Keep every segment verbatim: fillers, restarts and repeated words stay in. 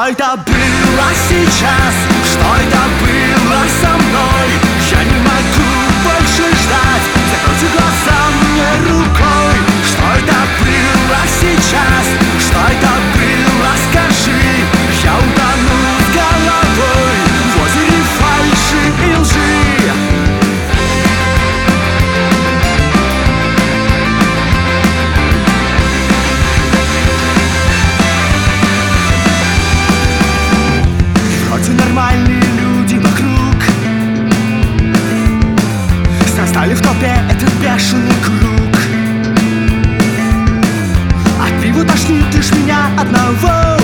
это было сейчас? Что это было со мной? Я не могу больше ждать. Закройте глаза мне рукой. Что это было сейчас? Что это было? Скажи. Я утону с головой в озере фальши и лжи. Вроде нормальные люди вокруг, создали в толпе этот бешеный круг. От пива тошнит лишь меня одного.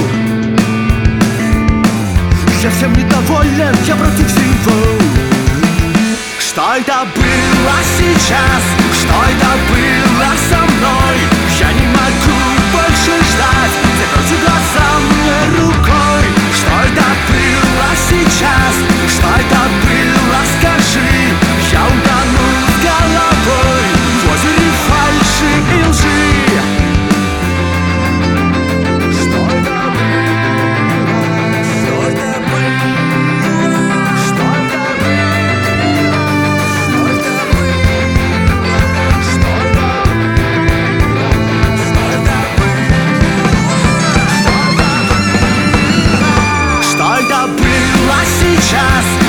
Я всем недоволен, я против всего. Что это было сейчас? Что это было со мной? Я не могу больше ждать. Закройте глаза мне рукой. Что это было сейчас? Что это было? Скажи. Я утону с головой в озере фальши и лжи. Сейчас